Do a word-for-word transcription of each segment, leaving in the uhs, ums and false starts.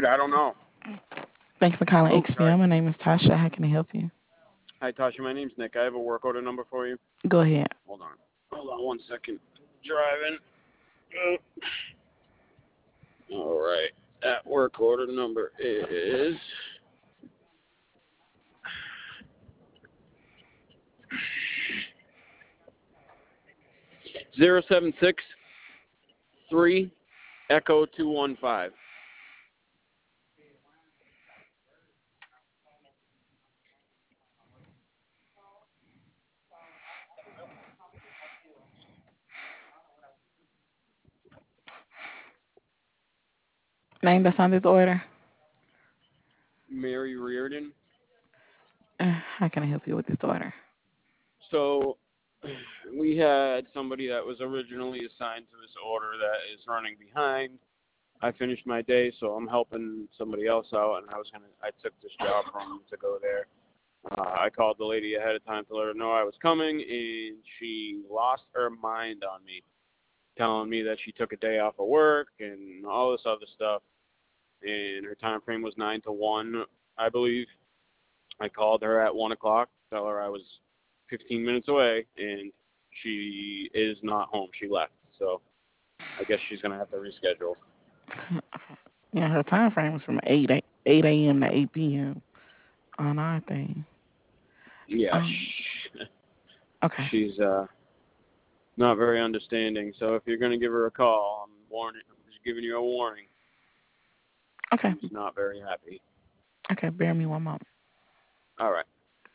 Shoot, I don't know. Thanks for calling Oh, sorry. X P M. My name is Tasha. How can I help you? Hi, Tasha. My name's Nick. I have a work order number for you. Go ahead. Hold on. Hold on one second. Driving. Uh, All right. That work order number is zero seven six three Echo two one five. Name that's on this order. Mary Reardon. Uh, how can I help you with this order? So we had somebody that was originally assigned to this order that is running behind. I finished my day, so I'm helping somebody else out, and I was gonna. I took this job from to go there. Uh, I called the lady ahead of time to let her know I was coming, and she lost her mind on me, telling me that she took a day off of work and all this other stuff. And her time frame was nine to one, I believe. I called her at one o'clock, tell her I was fifteen minutes away, and she is not home. She left, so I guess she's gonna have to reschedule. Yeah, her time frame was from eight a, eight a m to eight p m on our thing. Yeah, Um, sh- okay. she's uh not very understanding. So if you're gonna give her a call, I'm warning. I'm just giving you a warning. Okay. She's not very happy. Okay. Bear me one moment. All right.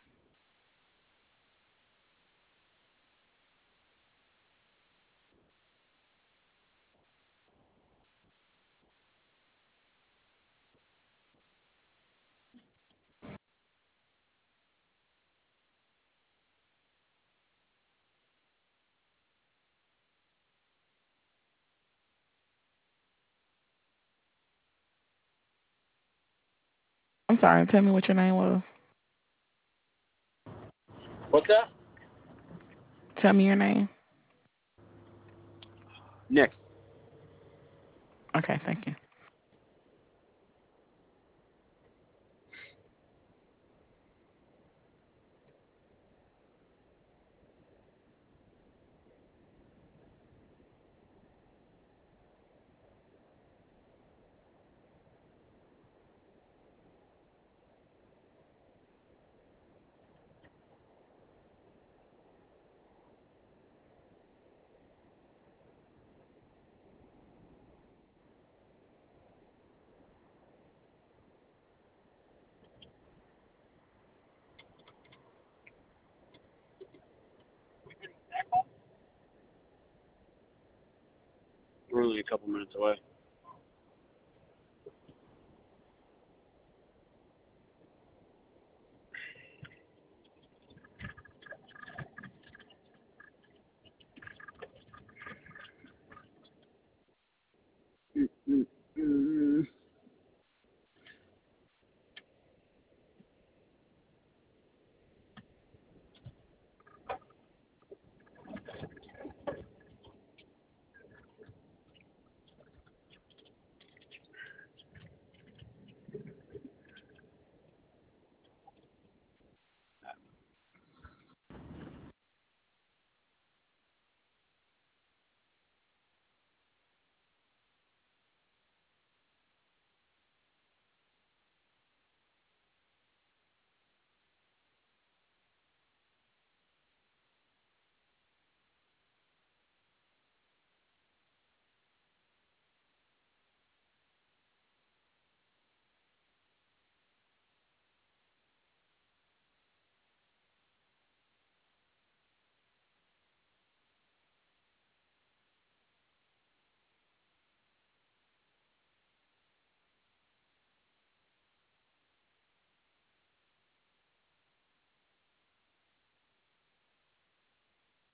I'm sorry. Tell me what your name was. What's that? Tell me your name. Nick. Okay. Thank you. We're only a couple minutes away.